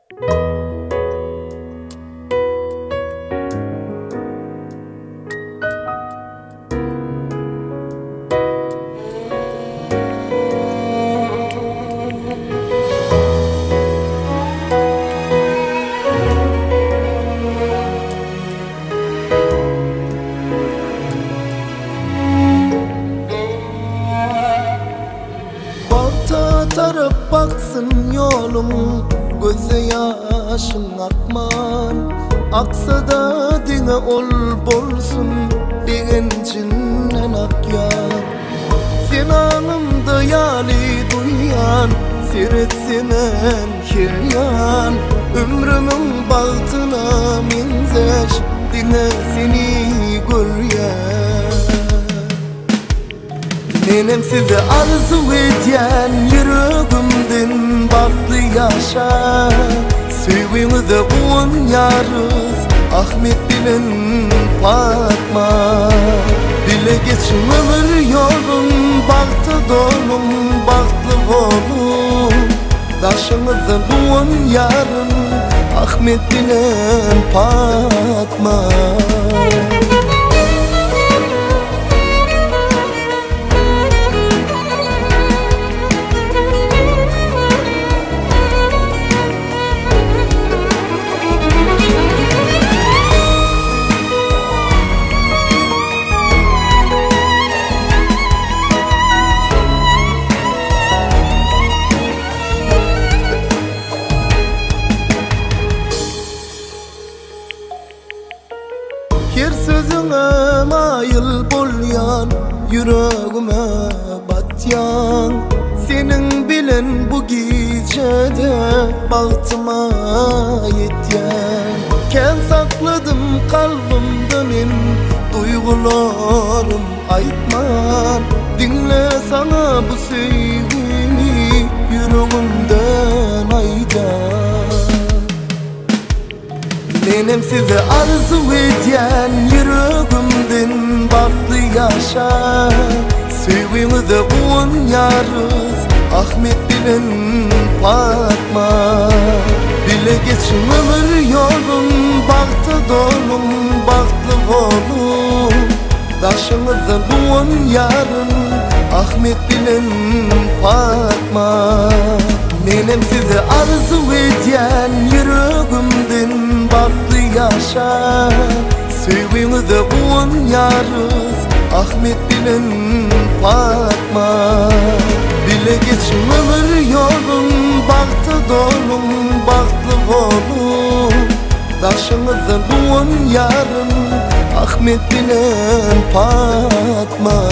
Tarıp baksın yolum, göze yaşın akman. Aksa da dine ol bolsun, bilincinden ak yar. Sen anımda yali duyan, seyretsemen kiryan. Ömrümün baltına minzeş, dine seni göryen. Benim size arzu eden yüreğimden baktı yaşa. Sevgimize on yarız Ahmet bilen Fatma. Dile geçin ömür yolun, baktı dolum, baktı volum. Taşımızın on yarın Ahmet bilen Fatma. Her sözüne mayıl bolyan, yüreğime batyan. Senin bilen bu gecede baltıma yetyen. Ken sakladım kalbimde men duygularım aytman. Dinle sana bu sevgimi yüreğimden aydan. Benim size arzu eden yüreğimden baktı yaşa. Sevgimize on yarız Ahmet bilen Fatma. Bile geçin ömür yolun, baktı dolum, baktı volum. Taşımızın on yarın Ahmet bilen Fatma. Benim size arzu eden yüreğimden baktı yaşa. Sevgimize on yarız Ahmet bilen Fatma. Bile geçin ömür yolun, baktı dolum, baktı volum. Taşımızın on yarın Ahmet bilen Fatma.